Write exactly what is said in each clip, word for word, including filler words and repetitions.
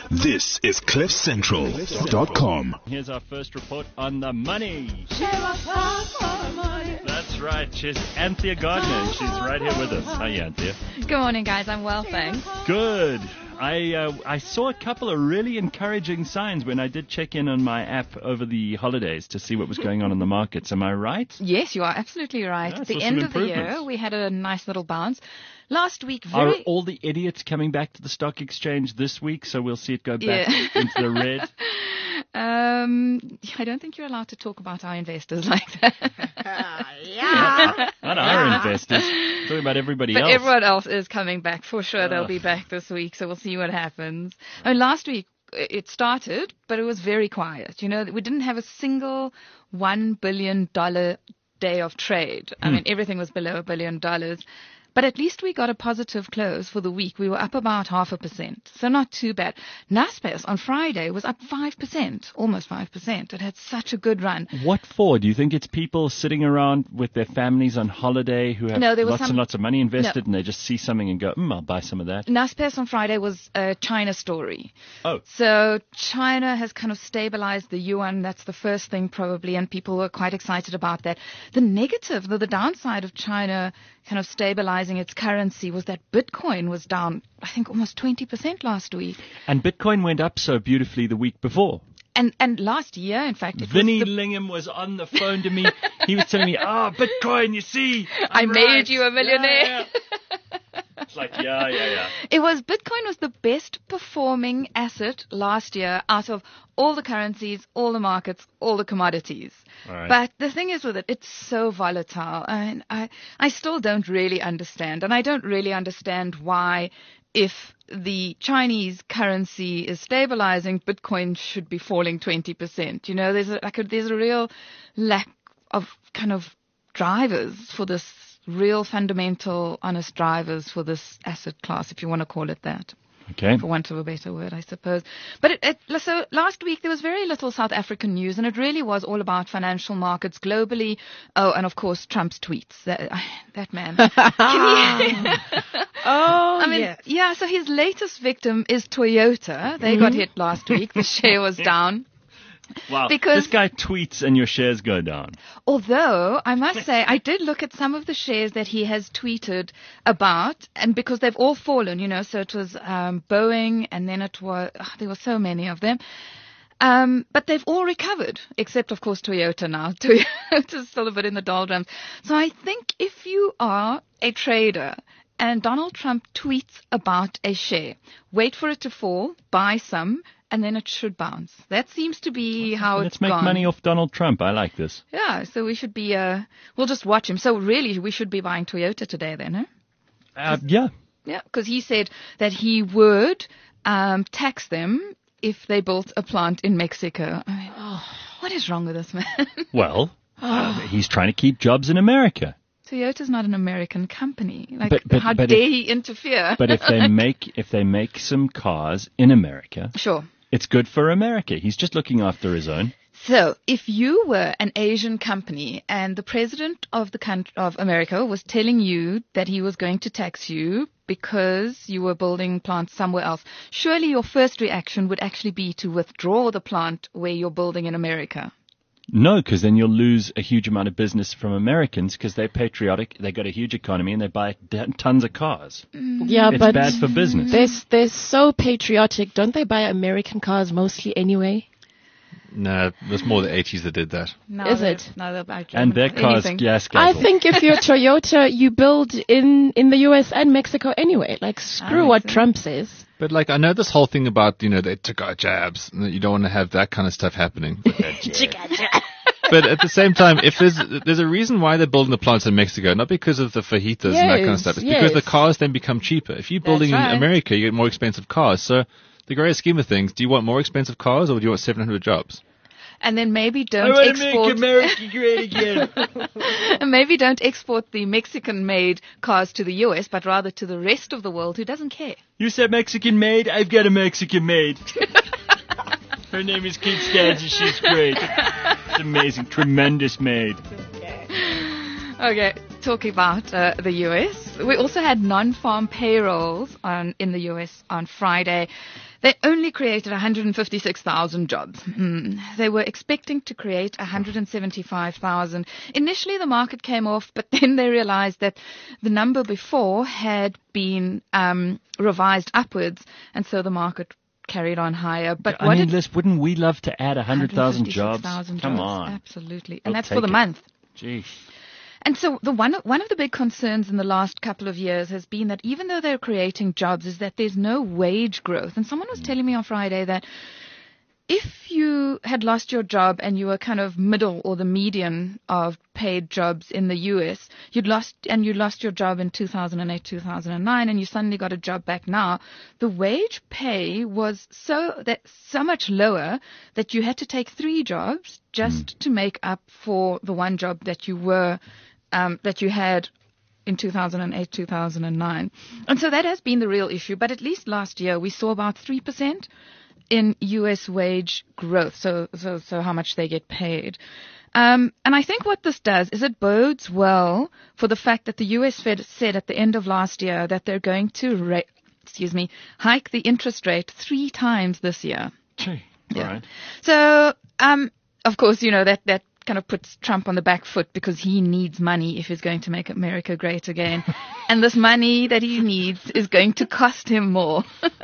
This is cliff central dot com. Here's our first report on the money. That's right. She's Anthea Gardner, and she's right here with us. Hi, Anthea. Good morning, guys. I'm well, thanks. Good. I uh, I saw a couple of really encouraging signs when I did check in on my app over the holidays to see what was going on in the markets. Am I right? Yes, you are absolutely right. Yeah, At the saw end some of the year, improvements. we had a nice little bounce. Last week, Are very... all the idiots coming back to the stock exchange this week, so we'll see it go back Yeah. into the red? Um, I don't think you're allowed to talk about our investors like that. Yeah. Not our investors. Talking about everybody But else. everyone else is coming back. For sure, they'll Ugh. be back this week, so we'll see what happens. I mean, last week, it started, but it was very quiet. You know, we didn't have a single one billion dollars day of trade. I Hmm. mean, everything was below a billion dollars. But at least we got a positive close for the week. We were up about half a percent, so not too bad. Naspers on Friday was up five percent, almost five percent. It had such a good run. What for? Do you think it's people sitting around with their families on holiday who have No, there was lots some- and lots of money invested No. and they just see something and go, hmm, I'll buy some of that? Naspers on Friday was a China story. Oh. So China has kind of stabilized the yuan. That's the first thing probably, and people were quite excited about that. The negative, the, the downside of China kind of stabilizing its currency was that Bitcoin was down, I think, almost twenty percent last week. And Bitcoin went up so beautifully the week before. And and last year, in fact, it Vinny was the, Lingham was on the phone to me. He was telling me, ah, Bitcoin, you see. I I'm made right. you a millionaire. Yeah, yeah. It's like, yeah, yeah, yeah. It was Bitcoin was the best performing asset last year out of all the currencies, all the markets, all the commodities. All right. But the thing is with it, it's so volatile, and I I still don't really understand, and I don't really understand why, if the Chinese currency is stabilizing, Bitcoin should be falling twenty percent. You know, there's a, like a, there's a real lack of kind of drivers for this. Real fundamental, honest drivers for this asset class, if you want to call it that, Okay. for want of a better word, I suppose. But it, it, so last week there was very little South African news, and it really was all about financial markets globally. Oh, and of course Trump's tweets. That, that man. Can you- Oh, I mean, yes. yeah. So his latest victim is Toyota. They got hit last week. The share was down. Wow. Because- this guy tweets and your shares go down. Although, I must say, I did look at some of the shares that he has tweeted about, and because they've all fallen, you know, so it was um, Boeing, and then it was, oh, there were so many of them. Um, but they've all recovered, except, of course, Toyota now. Toyota's still a bit in the doldrums. So I think if you are a trader and Donald Trump tweets about a share, wait for it to fall, buy some, and then it should bounce. That seems to be how Let's it's make gone. money off Donald Trump. I like this. Yeah, so we should be, uh, we'll just watch him. So really, we should be buying Toyota today then, huh? Uh, yeah. Yeah, because he said that he would um, tax them if they built a plant in Mexico. I mean, oh, what is wrong with this man? Well, uh, he's trying to keep jobs in America. Toyota's not an American company. Like, But- but- how but dare if- he interfere? But if they make if they make some cars in America, Sure. it's good for America. He's just looking after his own. So, if you were an Asian company and the president of the country of America was telling you that he was going to tax you because you were building plants somewhere else, surely your first reaction would actually be to withdraw the plant where you're building in America. No, because then you'll lose a huge amount of business from Americans because they're patriotic. They got a huge economy and they buy d- tons of cars. Yeah, It's but bad for business. they're, they're so patriotic. Don't they buy American cars mostly anyway? No, it was more the eighties that did that. No, Is they're- it? No, they're about And their German- cars, anything. gas I guzzle. think if you're Toyota, you build in, in the U S and Mexico anyway. Like, screw I what see. Trump says. But like, I know this whole thing about, you know, they took our jabs, and that you don't want to have that kind of stuff happening. But at the same time, if there's there's a reason why they're building the plants in Mexico, not because of the fajitas and that kind of Yes, stuff. It's because the yes. cars then become cheaper. If you're building right. in America, you get more expensive cars. So the great scheme of things, do you want more expensive cars or do you want seven hundred jobs? And then maybe don't export. America great again. And maybe don't export the Mexican-made cars to the U S, but rather to the rest of the world who doesn't care. You said Mexican maid? I've got a Mexican maid. Her name is Kate Stans and she's great. It's amazing. Tremendous maid. Okay, talking about uh, the U S, we also had non-farm payrolls on in the U S on Friday. They only created one hundred fifty-six thousand jobs. Mm. They were expecting to create one hundred seventy-five thousand. Initially, the market came off, but then they realized that the number before had been um, revised upwards, and so the market carried on higher. But I what mean, did, Liz, wouldn't we love to add one hundred thousand jobs? one hundred fifty-six thousand Come jobs, on. Absolutely. We'll And that's take for the it. month. Gee. And so the one one of the big concerns in the last couple of years has been that even though they're creating jobs, is that there's no wage growth. And someone was telling me on Friday that if you had lost your job and you were kind of middle or the median of paid jobs in the U S, you'd lost and you lost your job in two thousand eight, two thousand nine, and you suddenly got a job back now, the wage pay was so that so much lower that you had to take three jobs just mm. to make up for the one job that you were um, that you had in two thousand eight, two thousand nine. And so that has been the real issue. But at least last year we saw about three percent in U S wage growth, so so so how much they get paid. Um, and I think what this does is it bodes well for the fact that the U S Fed said at the end of last year that they're going to ra- excuse me hike the interest rate three times this year. Gee, yeah. All right. So um, of course, you know that that. kind of puts Trump on the back foot because he needs money if he's going to make America great again. And this money that he needs is going to cost him more.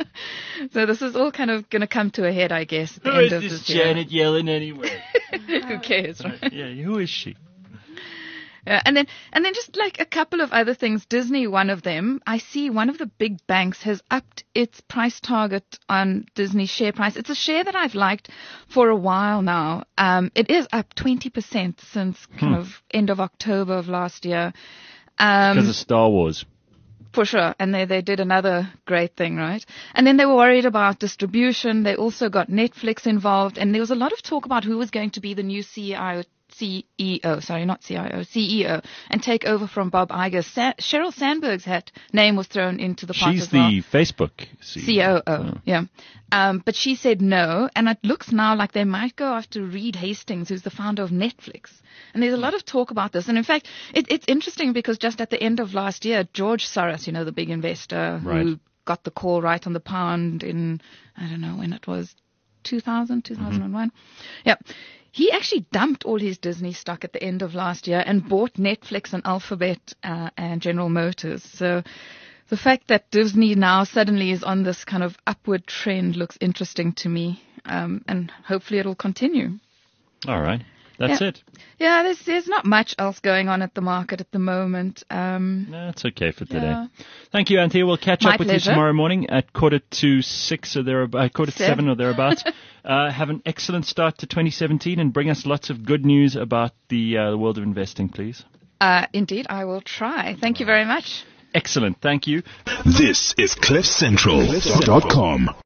So this is all kind of going to come to a head, I guess, at the Who end is of this this year. Janet Yellen anyway? Who cares, right? Yeah, who is she? Yeah, and then and then just like a couple of other things. Disney, one of them. I see one of the big banks has upped its price target on Disney's share price. It's a share that I've liked for a while now. Um, it is up twenty percent since kind Hmm. of end of October of last year. Um, Because of Star Wars. For sure. And they, they did another great thing, right? And then they were worried about distribution. They also got Netflix involved. And there was a lot of talk about who was going to be the new C E O, C E O, sorry, not C I O, C E O, and take over from Bob Iger. Sa- Sheryl Sandberg's hat name was thrown into the pot She's as well. the Facebook C E O. C O O, Oh. yeah. Um, but she said no, and it looks now like they might go after Reed Hastings, who's the founder of Netflix. And there's a lot of talk about this. And in fact, it, it's interesting because just at the end of last year, George Soros, you know, the big investor Right. who got the call right on the pound in, I don't know when it was, two thousand, two thousand one. Mm-hmm. Yeah. He actually dumped all his Disney stock at the end of last year and bought Netflix and Alphabet uh, and General Motors. So the fact that Disney now suddenly is on this kind of upward trend looks interesting to me, um, and hopefully it'll continue. All right. That's Yeah. it. Yeah, there's there's not much else going on at the market at the moment. Um, No, it's okay for today. Yeah. Thank you, Anthea. We'll catch My up with pleasure. you tomorrow morning at quarter to six or there, uh, quarter to Seven. seven or thereabouts. uh, have an excellent start to twenty seventeen and bring us lots of good news about the, uh, the world of investing, please. uh, indeed, I will try. Thank you very much. Excellent. Thank you. This is cliff central dot com.